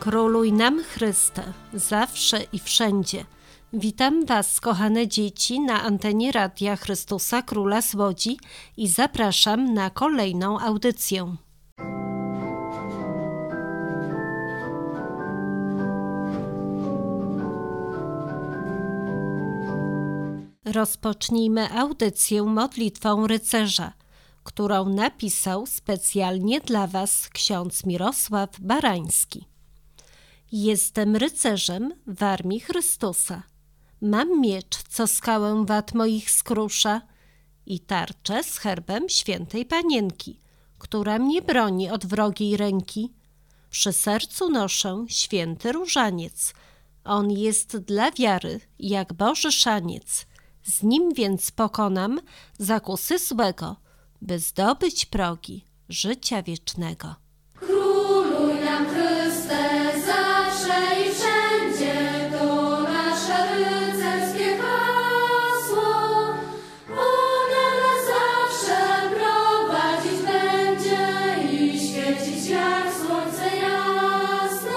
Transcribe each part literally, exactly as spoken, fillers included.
Króluj nam Chryste, zawsze i wszędzie. Witam Was, kochane dzieci, na antenie Radia Chrystusa Króla z Łodzi i zapraszam na kolejną audycję. Rozpocznijmy audycję modlitwą rycerza, którą napisał specjalnie dla Was ksiądz Mirosław Barański. Jestem rycerzem w armii Chrystusa. Mam miecz, co skałę wad moich skrusza, i tarczę z herbem świętej Panienki, która mnie broni od wrogiej ręki. Przy sercu noszę święty różaniec. On jest dla wiary jak Boży szaniec. Z nim więc pokonam zakusy złego, by zdobyć progi życia wiecznego. Króluj nam Chryste, zawsze i wszędzie, to nasze rycerskie hasło. Ono nas zawsze prowadzić będzie i świecić jak słońce jasno.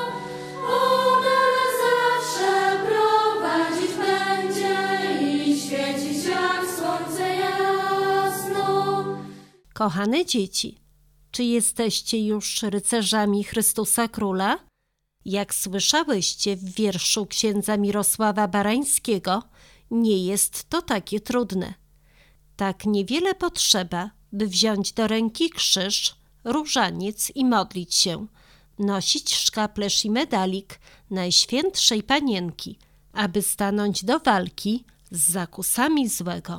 Ono nas zawsze prowadzić będzie i świecić jak słońce jasno. Kochane dzieci, czy jesteście już rycerzami Chrystusa Króla? Jak słyszałyście w wierszu księdza Mirosława Barańskiego, nie jest to takie trudne. Tak niewiele potrzeba, by wziąć do ręki krzyż, różaniec i modlić się, nosić szkaplerz i medalik Najświętszej Panienki, aby stanąć do walki z zakusami złego.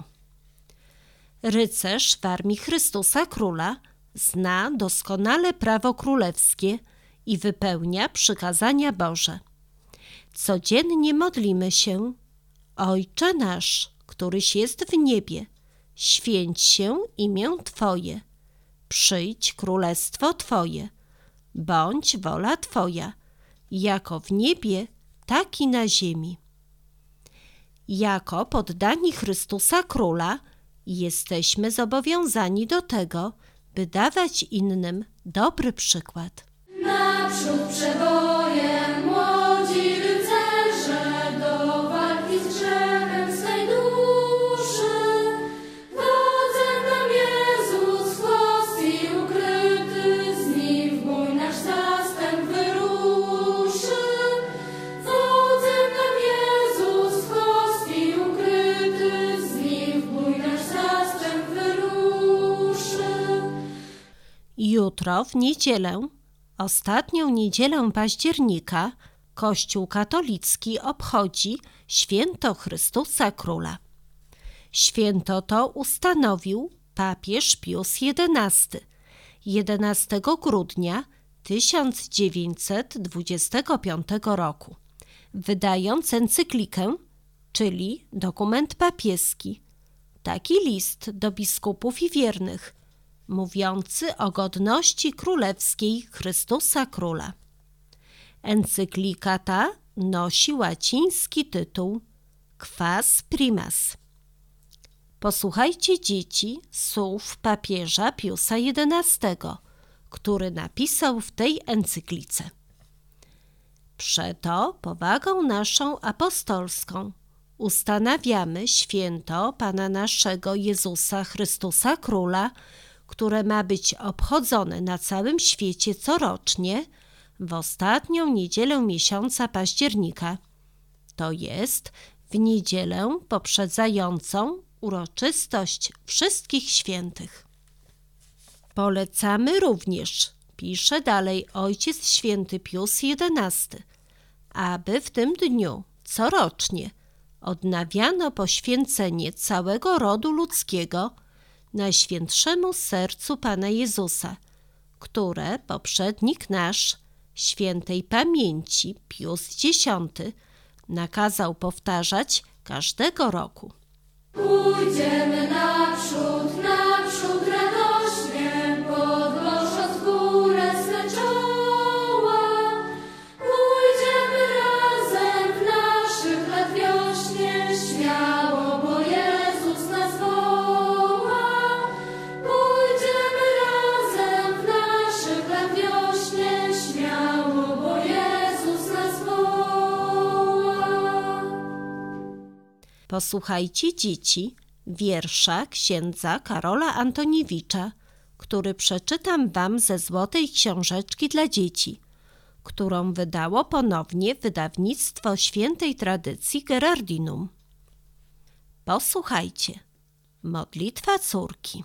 Rycerz w armii Chrystusa Króla zna doskonale prawo królewskie i wypełnia przykazania Boże. Codziennie modlimy się: Ojcze nasz, któryś jest w niebie, święć się imię Twoje, przyjdź królestwo Twoje, bądź wola Twoja, jako w niebie, tak i na ziemi. Jako poddani Chrystusa Króla jesteśmy zobowiązani do tego, by dawać innym dobry przykład. Naprzód przebojem młodzi rycerze do walki z grzechem swej duszy. Wodzem nam Jezus chłosti ukryty, z nim w bój nasz zastęp wyruszy. Wodzem nam Jezus chłosti ukryty, z nim w bój nasz zastęp wyruszy. Jutro w niedzielę, ostatnią niedzielę października, Kościół katolicki obchodzi święto Chrystusa Króla. Święto to ustanowił papież Pius jedenasty jedenastego grudnia tysiąc dziewięćset dwudziestego piątego roku, wydając encyklikę, czyli dokument papieski, taki list do biskupów i wiernych, mówiący o godności królewskiej Chrystusa Króla. Encyklika ta nosi łaciński tytuł Quas Primas. Posłuchajcie, dzieci, słów papieża Piusa jedenastego, który napisał w tej encyklice. Przeto powagą naszą apostolską ustanawiamy święto Pana naszego Jezusa Chrystusa Króla, które ma być obchodzone na całym świecie corocznie w ostatnią niedzielę miesiąca października, to jest w niedzielę poprzedzającą uroczystość Wszystkich Świętych. Polecamy również, pisze dalej Ojciec Święty Pius jedenasty, aby w tym dniu corocznie odnawiano poświęcenie całego rodu ludzkiego Najświętszemu Sercu Pana Jezusa, które poprzednik nasz, świętej pamięci Pius dziesiąty, nakazał powtarzać każdego roku. Pójdziemy naprzód, naprzód radośnie, podnosząc w górę swe czoła. Pójdziemy razem w naszych lat wiośnie, śmiało, bo Jezus nas woła. Pójdziemy razem w naszych lat wiośnie, śmiało, bo Jezus Posłuchajcie, dzieci, wiersza księdza Karola Antoniewicza, który przeczytam wam ze Złotej Książeczki dla dzieci, którą wydało ponownie wydawnictwo Świętej Tradycji Gerardinum. Posłuchajcie. Modlitwa córki.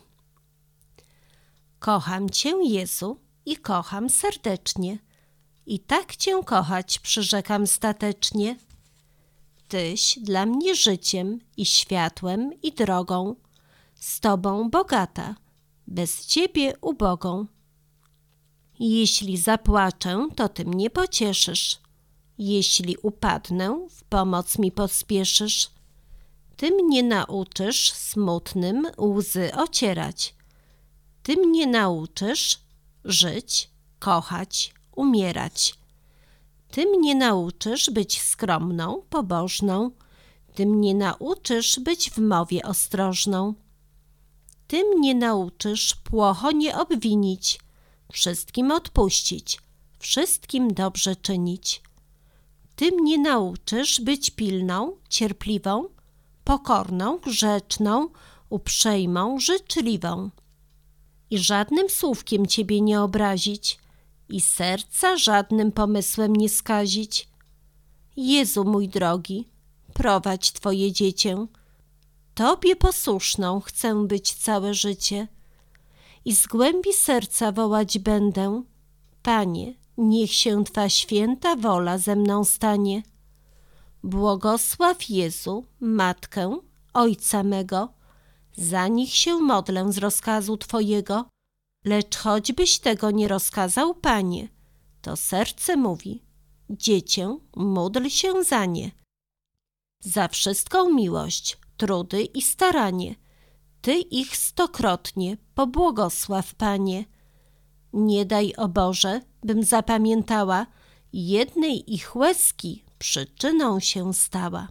Kocham Cię, Jezu, i kocham serdecznie, i tak Cię kochać przyrzekam statecznie. Tyś dla mnie życiem i światłem i drogą, z Tobą bogata, bez Ciebie ubogą. Jeśli zapłaczę, to Ty mnie pocieszysz, jeśli upadnę, w pomoc mi pospieszysz. Ty mnie nauczysz smutnym łzy ocierać, Ty mnie nauczysz żyć, kochać, umierać. Ty mnie nauczysz być skromną, pobożną, Ty mnie nauczysz być w mowie ostrożną. Ty mnie nauczysz płocho nie obwinić, wszystkim odpuścić, wszystkim dobrze czynić. Ty mnie nauczysz być pilną, cierpliwą, pokorną, grzeczną, uprzejmą, życzliwą. I żadnym słówkiem Ciebie nie obrazić, i serca żadnym pomysłem nie skazić. Jezu mój drogi, prowadź Twoje dziecię, Tobie posłuszną chcę być całe życie. I z głębi serca wołać będę, Panie, niech się Twa święta wola ze mną stanie. Błogosław Jezu, Matkę, Ojca mego, za nich się modlę z rozkazu Twojego, lecz choćbyś tego nie rozkazał, Panie, to serce mówi, dziecię, módl się za nie. Za wszystką miłość, trudy i staranie, Ty ich stokrotnie pobłogosław, Panie. Nie daj, o Boże, bym zapamiętała, jednej ich łezki przyczyną się stała.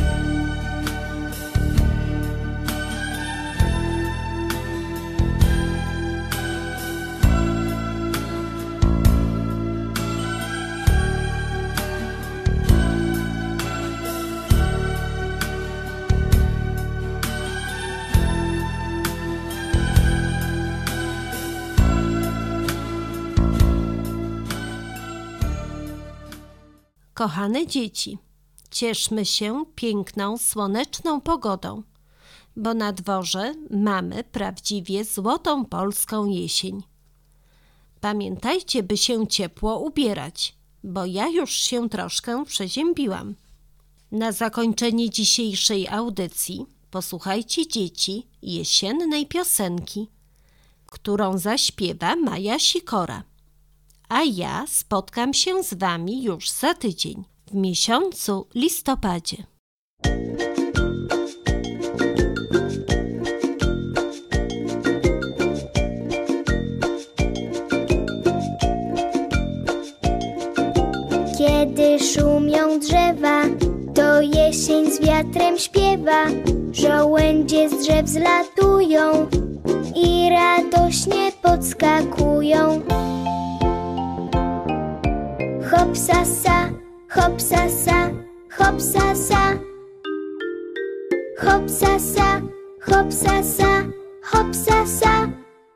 Kochane dzieci, cieszmy się piękną, słoneczną pogodą, bo na dworze mamy prawdziwie złotą polską jesień. Pamiętajcie, by się ciepło ubierać, bo ja już się troszkę przeziębiłam. Na zakończenie dzisiejszej audycji posłuchajcie, dzieci, jesiennej piosenki, którą zaśpiewa Maja Sikora. A ja spotkam się z Wami już za tydzień, w miesiącu listopadzie. Kiedy szumią drzewa, to jesień z wiatrem śpiewa. Żołędzie z drzew zlatują i radośnie podskakują. Hop sa sa, hop sa sa, hop sa sa. Hop sa sa, hop sa sa, hop sa sa.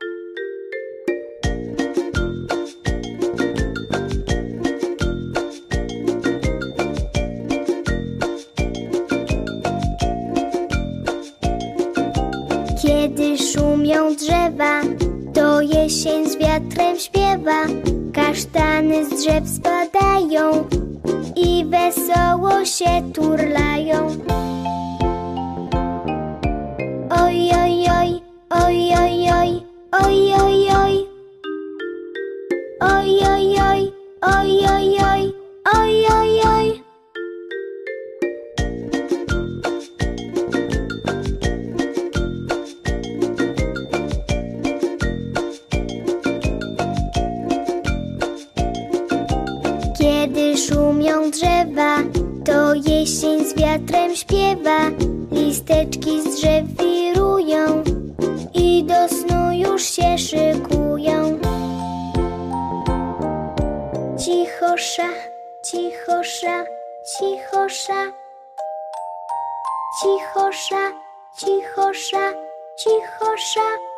Kiedy szumią drzewa, to jesień z wiatrem śpiewa. Kasztany z drzew spadają i wesoło się turlają. Oj, oj, oj, oj, oj, oj, oj, oj, oj. Oj, oj, oj, oj, oj, oj, oj, oj, oj. Kiedy szumią drzewa, to jesień z wiatrem śpiewa. Listeczki z drzew wirują i do snu już się szykują. Cichosza, cichosza, cichosza. cichosza, cichosza, cichosza.